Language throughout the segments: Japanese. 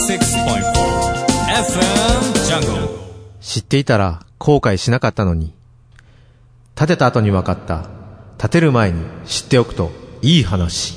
FM Jungle。 知っていたら後悔しなかったのに。建てた後に分かった。建てる前に知っておくといい話。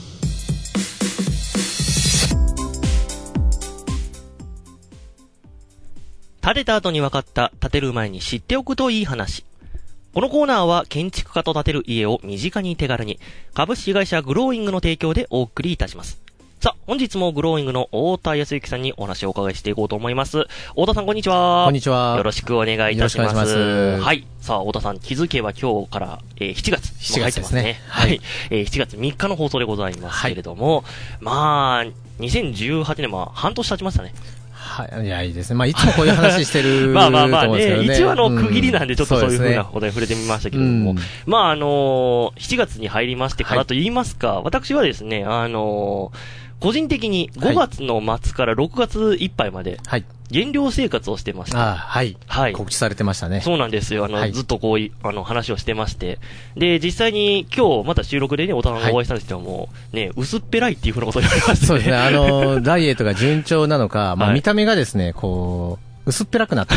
建てた後に分かった、建てる前に知っておくといい話。このコーナーは建築家と建てる家を身近に手軽に、株式会社グローイングの提供でお送りいたします。さあ、本日もグローイングの太田康之さんにお話をお伺いしていこうと思います。太田さん、こんにちは。 こんにちは。 よろしくお願いいたします。 よろしくお願いします。 はい。さあ、太田さん、気づけば今日から、7月。 7月ですね。 はい。7月3日の放送でございますけれども、まあ、2018年、半年経ちましたね。 はい。いや、いいですね。いつもこういう話してるまあね、 と思うんですけどね。 一話の区切りなんで、ちょっとそういう風なことに触れてみましたけれども。7月に入りましてからと言いますか、私はですね、個人的に5月の末から6月いっぱいまで、減量生活をしてました。 はい。告知されてましたね。 そうなんですよ。ずっとこういう、話をしてまして。で、実際に今日また収録でね、お互いがお会いしたんですけども、ね、薄っぺらいっていうふうなことを言われましたね。 そうですね。ダイエットが順調なのか、見た目がですね、こう、薄っぺらくなった。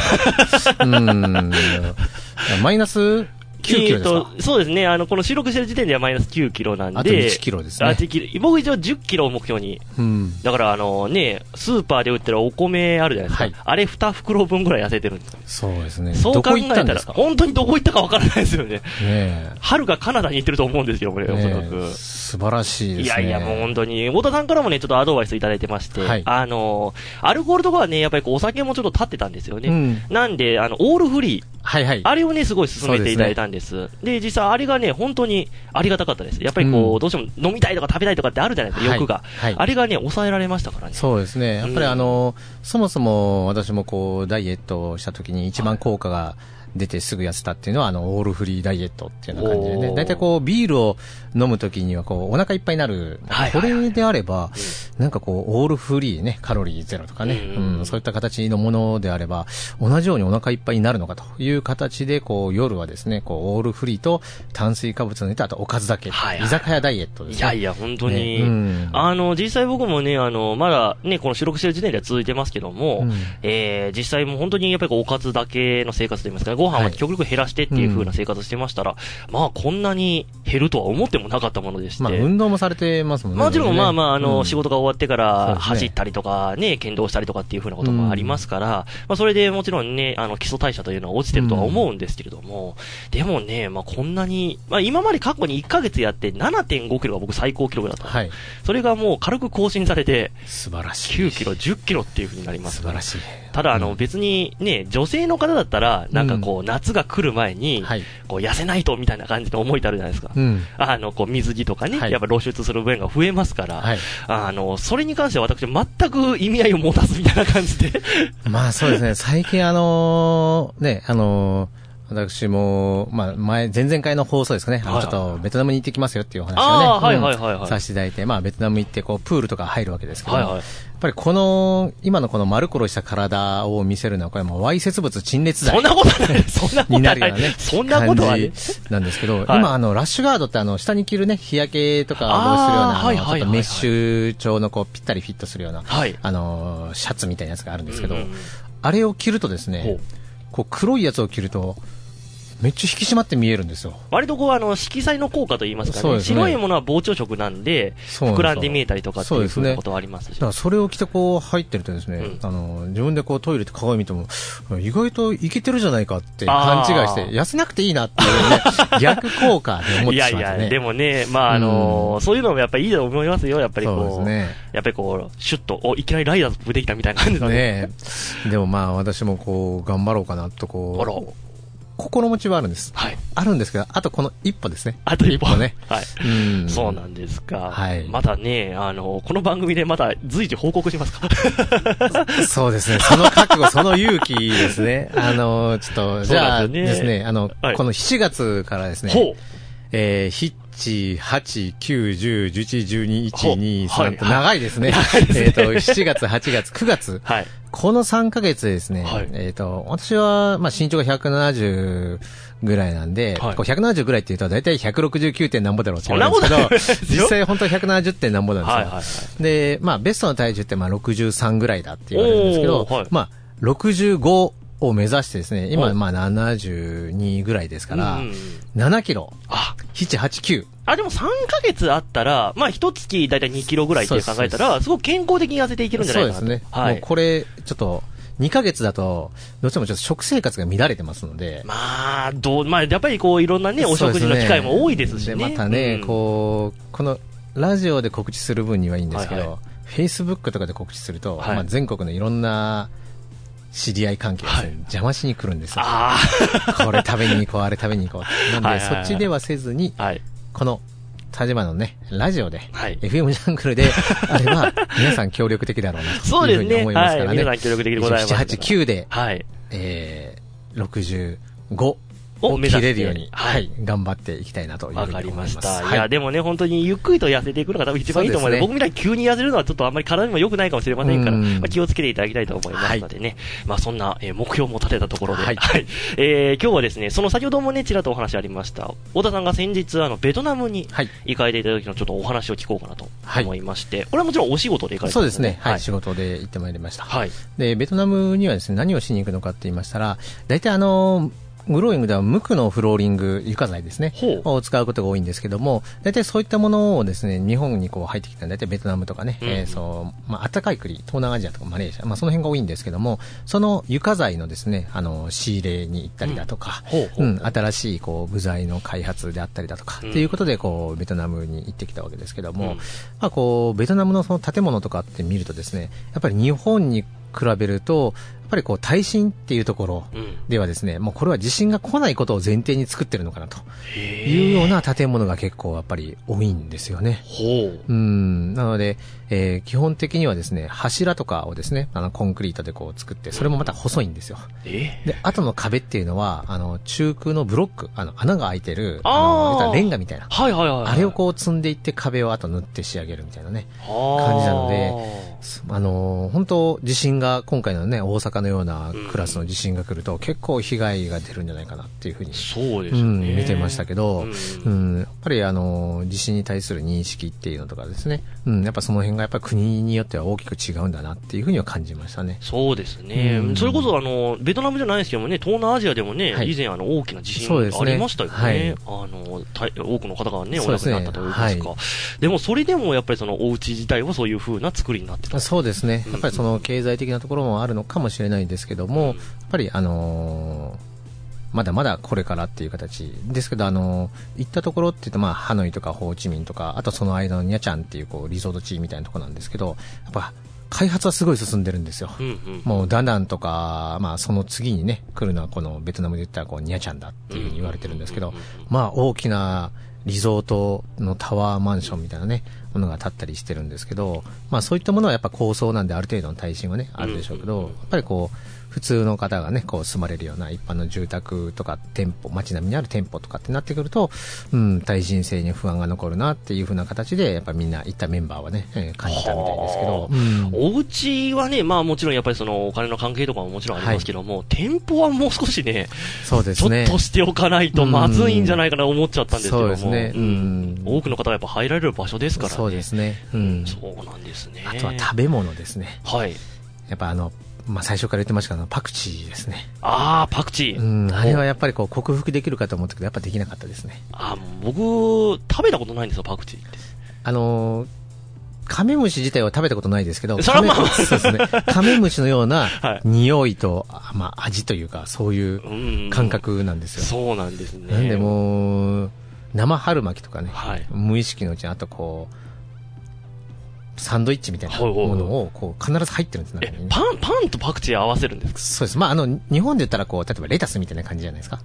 マイナス9キロですか？ そうですね。この収録してる時点ではマイナス9キロなんで。 あと1キロですね。 僕一応10キロを目標に。だからスーパーで売ってるお米あるじゃないですか。あれ2袋分ぐらい痩せてるんですよ。 そうですね。 そう考えたら、本当にどこ行ったかわからないですよね。春かカナダに行ってると思うんですよ、これ、おそらく。 素晴らしいですね。 いや、もう本当に、太田さんからもね、ちょっとアドバイスいただいてまして、アルコールとかはね、やっぱりお酒もちょっと立ってたんですよね。なんで、オールフリー。あれをね、すごい勧めていただいたんです。で、実際あれがね、本当にありがたかったです。やっぱりこう、どうしても飲みたいとか食べたいとかってあるじゃないですか、欲が。あれがね、抑えられましたからね。 そうですね。やっぱりそもそも私もこう、ダイエットをした時に一番効果が出てすぐ痩せたっていうのはオールフリーダイエットっていうような感じでね。だいたいこう、ビールを飲む時にはこう、お腹いっぱいになる。これであれば、なんかこう、オールフリーね、カロリーゼロとかね、そういった形のものであれば、同じようにお腹いっぱいになるのかという形で、こう、夜はですね、こう、オールフリーと炭水化物のあとおかずだけ、居酒屋ダイエットですね。 いや、本当に。実際僕もね、まだね、この収録してる時点では続いてますけども、実際も本当にやっぱりおかずだけの生活といいますか、ご飯は極力減らしてっていう風な生活してましたら、こんなに減るとは思ってもなかったものでして。 運動もされてますもんね。 もちろん仕事が終わってから走ったりとかね、剣道したりとかっていう風なこともありますから、それでもちろんね、基礎代謝というのは落ちてるとは思うんですけれども、でもね、こんなに、今まで過去に1ヶ月やって 7.5 キロが僕最高記録だった。それがもう軽く更新されて、 素晴らしい。 9キロ、10キロっていう風になります。 素晴らしい。 ただ別にね、女性の方だったら、なんかこう、夏が来る前に、こう、痩せないとみたいな感じで思いたるじゃないですか。こう、水着とかね、やっぱ露出する分が増えますから、それに関しては私全く意味合いを持たずみたいな感じで。 そうですね、最近私も、前々回の放送ですかね、ちょっとベトナムに行ってきますよっていうお話をね、させていただいて、ベトナム行ってこう、プールとか入るわけですけど、やっぱり今のこの丸コロした体を見せるのは、これもわいせつ物陳列罪。 そんなことない。そんなことない。 になるようなね。 そんなことはね。 なんですけど、今ラッシュガードって下に着るね、日焼けとかを防止するような、ちょっとメッシュ調のこう、ぴったりフィットするような、シャツみたいなやつがあるんですけど、あれを着るとですね、こう、黒いやつを着ると、めっちゃ引き締まって見えるんですよ。 割とこう、色彩の効果といいますかね。白いものは膨張色なんで、膨らんで見えたりとかっていうふうなことはありますし。 だからそれを着てこう入ってるとですね、自分でこうトイレで鏡見ても、意外とイケてるじゃないかって勘違いして、痩せなくていいなっていうね、逆効果で思ってしまってね。 でもね、そういうのもやっぱりいいと思いますよ。やっぱりこう、やっぱりこう、シュッと、いきなりライダーズできたみたいな感じだね。 でも私もこう、頑張ろうかなとこう、心持ちはあるんです。あるんですけど、あとこの一歩ですね。 あと一歩ね。 そうなんですか。またね、この番組でまた随時報告しますか？ そうですね。その覚悟、その勇気ですね。ちょっと、じゃあですね、この7月からですね、7、8、9、10、11、12、1、2、3と長いですね。7月、8月、9月。この3ヶ月でですね、私は、身長が175 ぐらいなんで、こう170ぐらいって言うと大体169点なんぼだろうって言われるんですけど、実際本当は170点なんぼなんですよ。で、まあベストの体重ってまあ63ぐらいだって言われるんですけど、まあ65を目指してですね、今まあ72ぐらいですから、7キロ、7、8、9。 でも3ヶ月あったら、まあ一月だいたい2キロぐらいって考えたら、すごく健康的に痩せていけるんじゃないかなと。 そうですね。もうこれ、ちょっと、2ヶ月だと、どうしてもちょっと食生活が乱れてますので。 まあ、やっぱりこういろんなね、お食事の機会も多いですしね。 で、またね、この、ラジオで告知する分にはいいんですけど、Facebook とかで告知すると、まあ全国のいろんな、知り合い関係ですね、邪魔しに来るんですよ。これ食べに行こう、あれ食べに行こう。なんで、そっちではせずに、この、田島のね、ラジオで、FM ジャングルで、あれば、皆さん協力的だろうな、というふうに思いますからね。 皆さん協力的でございます。 7、8、9で、65。を切れるように、頑張っていきたいなというふうに思います。 わかりました。いや、でもね、本当にゆっくりと痩せていくのが多分一番いいと思うので、僕みたいに急に痩せるのはちょっとあんまり体にも良くないかもしれませんから、気をつけていただきたいと思いますのでね。まあそんな目標も立てたところで、今日はですね、その先ほどもね、ちらっとお話ありました、太田さんが先日ベトナムに行かれていた時のちょっとお話を聞こうかなと思いまして、これはもちろんお仕事で行かれてたんですね。 そうですね。仕事で行ってまいりました。で、ベトナムにはですね、何をしに行くのかって言いましたら、大体グローイングでは無垢のフローリング床材ですねを使うことが多いんですけども、大体そういったものをですね、日本にこう入ってきたら大体ベトナムとかね、まあ暖かい国、東南アジアとかマレーシア、まあその辺が多いんですけども、その床材のですね、仕入れに行ったりだとか、新しいこう部材の開発であったりだとかっていうことでこうベトナムに行ってきたわけですけども、まあこうベトナムのその建物とかって見るとですね、やっぱり日本に比べるとやっぱりこう耐震っていうところではですね、もうこれは地震が来ないことを前提に作ってるのかなというような建物が結構やっぱり多いんですよね。なので、基本的にはですね、柱とかをですね、コンクリートでこう作って、それもまた細いんですよ。で、後の壁っていうのは中空のブロック、穴が開いてるレンガみたいな、あれをこう積んでいって壁をあと塗って仕上げるみたいなね感じなので、本当地震が今回のね大阪のようなクラスの地震が来ると結構被害が出るんじゃないかなっていうふうに見てましたけど、やっぱり地震に対する認識っていうのとかですね、やっぱその辺がやっぱり国によっては大きく違うんだなっていうふうには感じましたね。 そうですね。それこそベトナムじゃないですけどもね、東南アジアでもね、以前大きな地震がありましたよね。多くの方がねお亡くなったというか、でもそれでもやっぱりそのお家自体はそういう風な作りになってた。 そうですね。やっぱりその経済的なところもあるのかもしれないですけども、やっぱりまだまだこれからっていう形ですけど、行ったところって言うと、まあ、ハノイとかホーチミンとか、あとその間のニャチャンっていうこうリゾート地みたいなところなんですけど、やっぱ開発はすごい進んでるんですよ。もうダナンとか、まあその次にね、来るのはこのベトナムで言ったらこうニャチャンだっていうふうに言われてるんですけど、まあ大きなリゾートのタワーマンションみたいなね、ものが建ったりしてるんですけど、まあそういったものはやっぱ高層なんである程度の耐震はね、あるでしょうけど、やっぱりこう、普通の方がね、こう住まれるような一般の住宅とか店舗、街並みにある店舗とかってなってくると、耐震性に不安が残るなっていう風な形で、やっぱみんな行ったメンバーはね、感じたみたいですけど。 お家はね、まあもちろんやっぱりそのお金の関係とかももちろんありますけども、店舗はもう少しね、 そうですね。 ちょっとしておかないとまずいんじゃないかなと思っちゃったんですけども。 そうですね。 多くの方がやっぱ入られる場所ですからね。 そうですね。 そうなんですね。 あとは食べ物ですね。やっぱまあ、最初から言ってましたけど、パクチーですね。 パクチー。 あれはやっぱりこう克服できるかと思ったけど、やっぱできなかったですね。 僕、食べたことないんですよ、パクチーって。 カメムシ自体は食べたことないですけど、そうですね。カメムシのような匂いと、まあ、味というか、そういう感覚なんですよ。 そうなんですね。 なんでもう、生春巻きとかね、無意識のうちにあとこう、サンドイッチみたいなものをこう必ず入ってるんですね。 パンとパクチー合わせるんですか？ そうです。まあ日本で言ったらこう例えばレタスみたいな感じじゃないですか。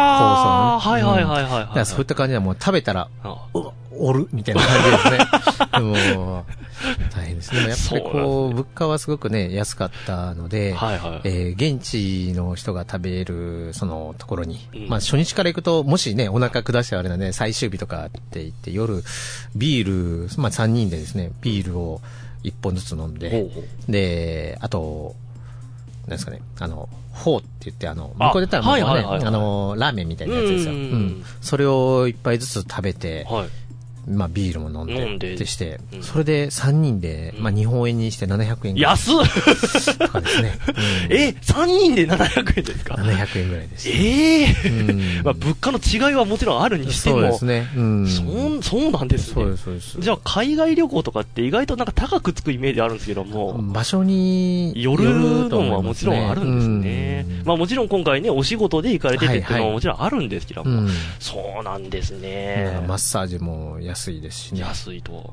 はい。 そういった感じでもう食べたらおるみたいな感じですね。でも大変ですね。やっぱりこう物価はすごくね安かったので、現地の人が食べるそのところに、まあ初日から行くともしねお腹下してあれなんで最終日とかって言って夜ビールまあ3人でですねビールを1本ずつ飲んで、であとなんですかね、フォーって言って、向こうで言ったらもうね、ラーメンみたいなやつですよ。それを一杯ずつ食べて、まあビールも飲んでってして、それで3人で、まあ日本円にして700円ぐらい。 安っとかですね。3人で700円ですか ?700 円ぐらいです。 まあ物価の違いはもちろんあるにしても。 そうですね。 そうなんですね。 そうです、そうです。 じゃあ海外旅行とかって意外となんか高くつくイメージあるんですけども。 場所によるのはもちろんあるんですね。まあもちろん今回ね、お仕事で行かれててっていうのはもちろんあるんですけども。そうなんですね。 マッサージも安いですしね。 安いと。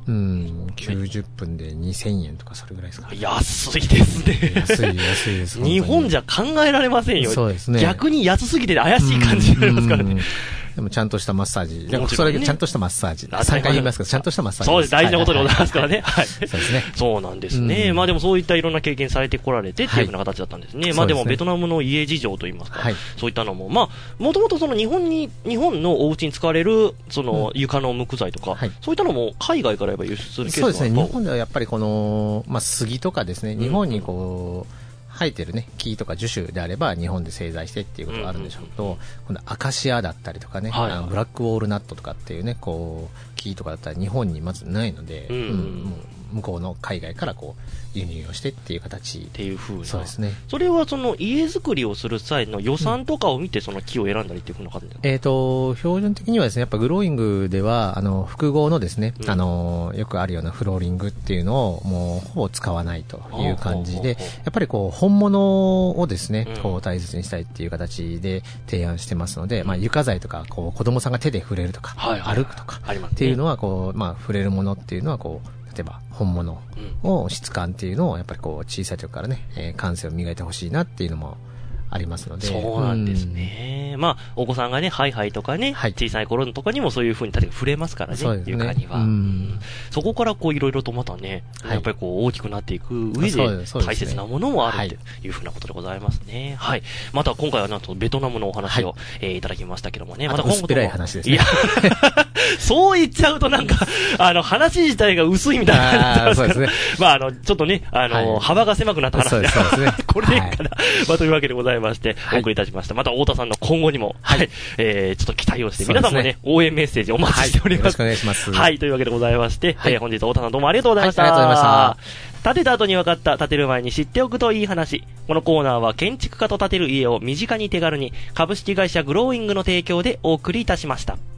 90分で2000円とかそれぐらいですか。 安いですね。 安いです。 日本じゃ考えられませんよ。 そうですね。 逆に安すぎて怪しい感じになりますからね。 でもちゃんとしたマッサージ。でもそれちゃんとしたマッサージ。3回言いますけど、ちゃんとしたマッサージ。 そうです。大事なことでございますからね。はい。 そうですね。 そうなんですね。まあでもそういったいろんな経験されてこられてっていうふうな形だったんですね。まあでもベトナムの家事情といいますか、そういったのも、まあ、もともとその日本のお家に使われる、その床の木材とか、そういったのも海外からやっぱ輸出するケースがそうですね。日本ではやっぱりこの、まあ杉とかですね、日本にこう、生えてるね、木とか樹種であれば日本で製材してっていうことがあるんでしょうけど、今度アカシアだったりとかね、ブラックウォールナットとかっていうね、こう、木とかだったら日本にまずないので、向こうの海外からこう、輸入をしてっていう形っていう風な。 そうですね。 それはその家作りをする際の予算とかを見てその木を選んだりっていう風な感じですか？ 標準的にはですね、やっぱグローイングでは、複合のですね、よくあるようなフローリングっていうのをもうほぼ使わないという感じで、やっぱりこう、本物をですね、こう大切にしたいっていう形で提案してますので、まあ床材とか、こう子供さんが手で触れるとか、歩くとかっていうのはこう、まあ触れるものっていうのはこう、例えば本物を質感っていうのをやっぱりこう小さい時からね、感性を磨いてほしいなっていうのもありますので。 そうなんですね。まあお子さんがね、ハイハイとかね、小さい頃のとかにもそういう風に触れますからね、床には。そこからこういろいろとまたね、やっぱりこう大きくなっていく上で大切なものもあるという風なことでございますね。はい。また今回はなんとベトナムのお話をいただきましたけどもね。また今後薄っぺらい話ですね。 いや、そう言っちゃうとなんか、話自体が薄いみたいになってますから。そうですね。まあちょっとね、幅が狭くなった話で。そうですね。これでいいかな。まあというわけでございます。お送りいたしました。また太田さんの今後にも、ちょっと期待をして、皆さんもね、応援メッセージお待ちしております。よろしくお願いします。 はい、というわけでございまして、本日太田さんどうもありがとうございました。ありがとうございました。建てた後に分かった、建てる前に知っておくといい話。このコーナーは建築家と建てる家を身近に手軽に、株式会社グローイングの提供でお送りいたしました。